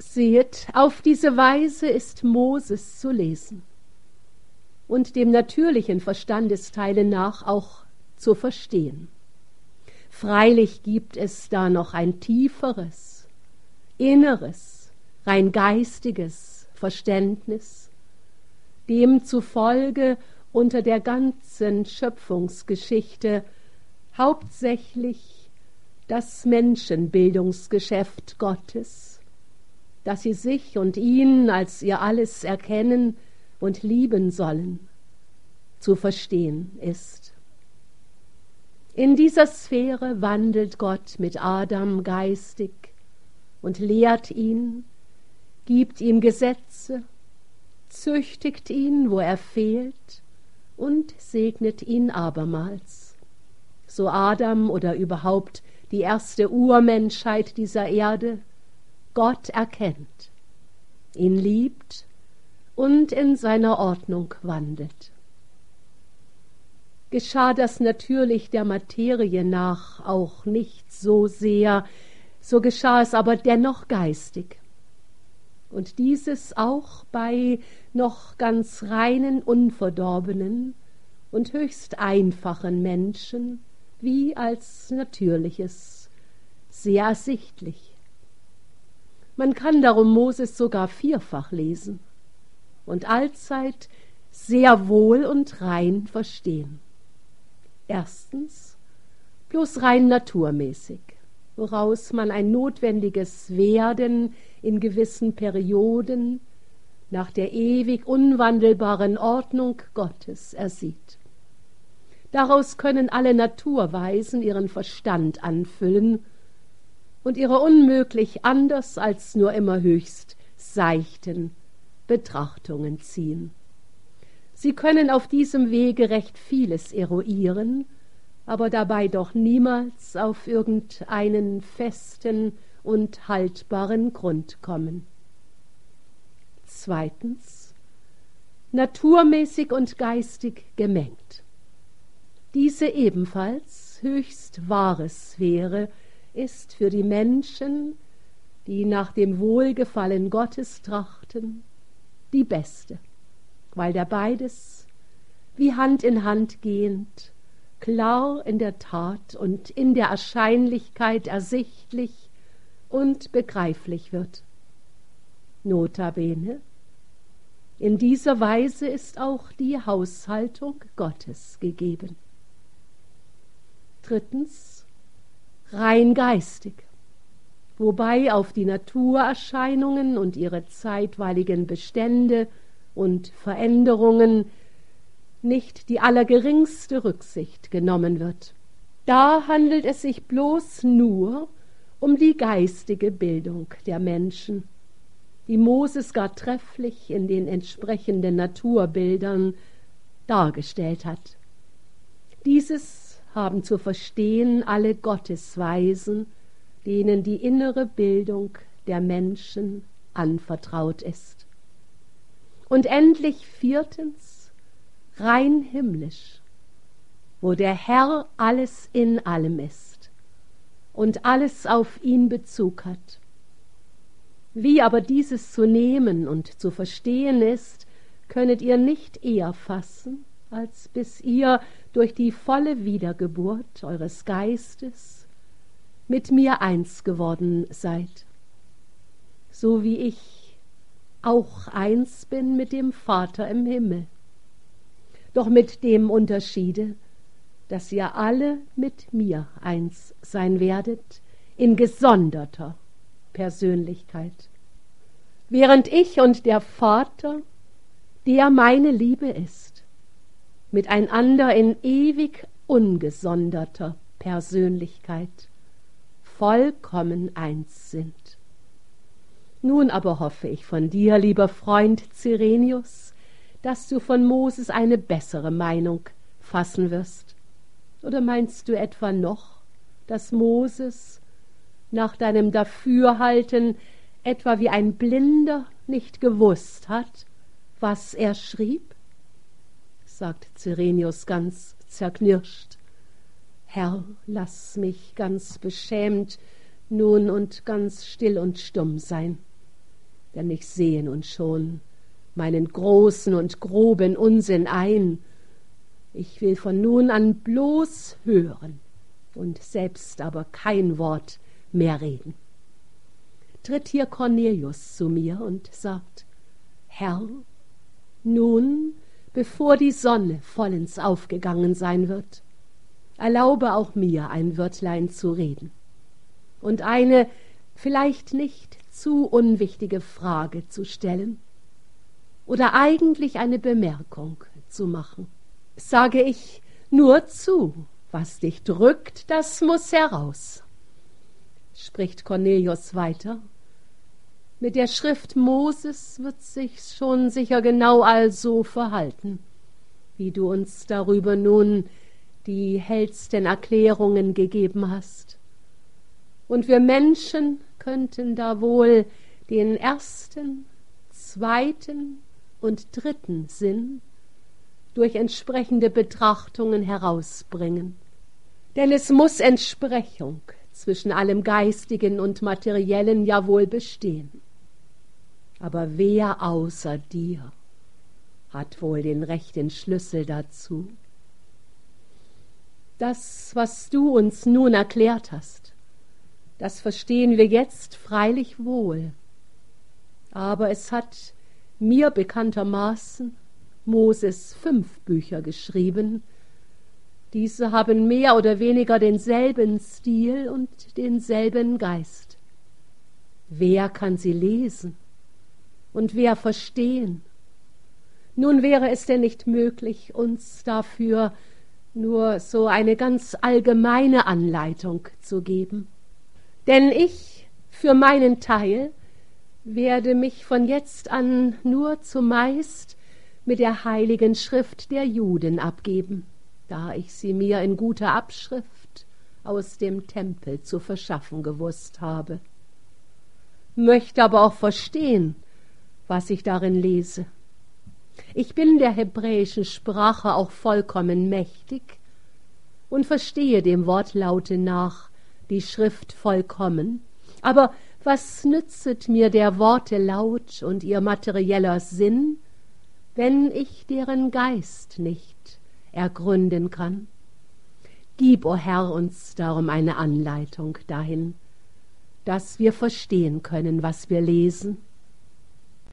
Sehet, auf diese Weise ist Moses zu lesen und dem natürlichen Verstandesteile nach auch zu verstehen. Freilich gibt es da noch ein tieferes, inneres, rein geistiges Verständnis, demzufolge unter der ganzen Schöpfungsgeschichte hauptsächlich das Menschenbildungsgeschäft Gottes, dass sie sich und ihn als ihr alles erkennen und lieben sollen, zu verstehen ist. In dieser Sphäre wandelt Gott mit Adam geistig und lehrt ihn, gibt ihm Gesetze, züchtigt ihn, wo er fehlt, und segnet ihn abermals. So Adam oder überhaupt die erste Urmenschheit dieser Erde Gott erkennt, ihn liebt und in seiner Ordnung wandelt. Geschah das natürlich der Materie nach auch nicht so sehr, so geschah es aber dennoch geistig. Und dieses auch bei noch ganz reinen, unverdorbenen und höchst einfachen Menschen, wie als Natürliches, sehr ersichtlich. Man kann darum Moses sogar vierfach lesen und allzeit sehr wohl und rein verstehen. Erstens, bloß rein naturmäßig, woraus man ein notwendiges Werden in gewissen Perioden nach der ewig unwandelbaren Ordnung Gottes ersieht. Daraus können alle Naturweisen ihren Verstand anfüllen und ihre unmöglich anders als nur immer höchst seichten Betrachtungen ziehen. Sie können auf diesem Wege recht vieles eruieren, aber dabei doch niemals auf irgendeinen festen und haltbaren Grund kommen. Zweitens, naturmäßig und geistig gemengt. Diese ebenfalls höchst wahre Sphäre ist für die Menschen, die nach dem Wohlgefallen Gottes trachten, die beste, weil da beides, wie Hand in Hand gehend, klar in der Tat und in der Erscheinlichkeit ersichtlich und begreiflich wird. Notabene, in dieser Weise ist auch die Haushaltung Gottes gegeben. Drittens, rein geistig, wobei auf die Naturerscheinungen und ihre zeitweiligen Bestände und Veränderungen nicht die allergeringste Rücksicht genommen wird. Da handelt es sich bloß nur um die geistige Bildung der Menschen, die Moses gar trefflich in den entsprechenden Naturbildern dargestellt hat. Dieses haben zu verstehen alle Gottesweisen, denen die innere Bildung der Menschen anvertraut ist. Und endlich viertens, rein himmlisch, wo der Herr alles in allem ist und alles auf ihn Bezug hat. Wie aber dieses zu nehmen und zu verstehen ist, könnet ihr nicht eher fassen, als bis ihr durch die volle Wiedergeburt eures Geistes mit mir eins geworden seid, so wie ich auch eins bin mit dem Vater im Himmel. Doch mit dem Unterschiede, dass ihr alle mit mir eins sein werdet, in gesonderter Persönlichkeit, während ich und der Vater, der meine Liebe ist, miteinander in ewig ungesonderter Persönlichkeit vollkommen eins sind. Nun aber hoffe ich von dir, lieber Freund Cyrenius, dass du von Moses eine bessere Meinung fassen wirst. Oder meinst du etwa noch, dass Moses nach deinem Dafürhalten etwa wie ein Blinder nicht gewusst hat, was er schrieb? Sagt Cyrenius ganz zerknirscht. Herr, lass mich ganz beschämt nun und ganz still und stumm sein. denn ich sehe nun schon meinen großen und groben Unsinn ein. Ich will von nun an bloß hören und selbst aber kein Wort mehr reden. Tritt hier Cornelius zu mir und sagt: Herr, nun, bevor die Sonne vollends aufgegangen sein wird, erlaube auch mir ein Wörtlein zu reden und eine vielleicht nicht zu unwichtige Frage zu stellen oder eigentlich eine Bemerkung zu machen. Sage ich nur zu, was dich drückt, das muß heraus. Spricht Cornelius weiter: Mit der Schrift Moses wird sich's schon sicher genau also verhalten, wie du uns darüber nun die hellsten Erklärungen gegeben hast. Und wir Menschen könnten da wohl den ersten, zweiten und dritten Sinn durch entsprechende Betrachtungen herausbringen. Denn es muß Entsprechung zwischen allem Geistigen und Materiellen ja wohl bestehen. Aber wer außer dir hat wohl den rechten Schlüssel dazu? Das, was du uns nun erklärt hast, das verstehen wir jetzt freilich wohl. Aber es hat mir bekanntermaßen Moses 5 Bücher geschrieben. Diese haben mehr oder weniger denselben Stil und denselben Geist. Wer kann sie lesen und wer verstehen? Nun wäre es denn nicht möglich, uns dafür nur so eine ganz allgemeine Anleitung zu geben? Denn ich für meinen Teil werde mich von jetzt an nur zumeist mit der heiligen Schrift der Juden abgeben, da ich sie mir in guter Abschrift aus dem Tempel zu verschaffen gewusst habe. Möchte aber auch verstehen, was ich darin lese. Ich bin der hebräischen Sprache auch vollkommen mächtig und verstehe dem Wortlaute nach die Schrift vollkommen, aber was nützet mir der Worte Laut und ihr materieller Sinn, wenn ich deren Geist nicht ergründen kann? Gib, o Herr, uns darum eine Anleitung dahin, dass wir verstehen können, was wir lesen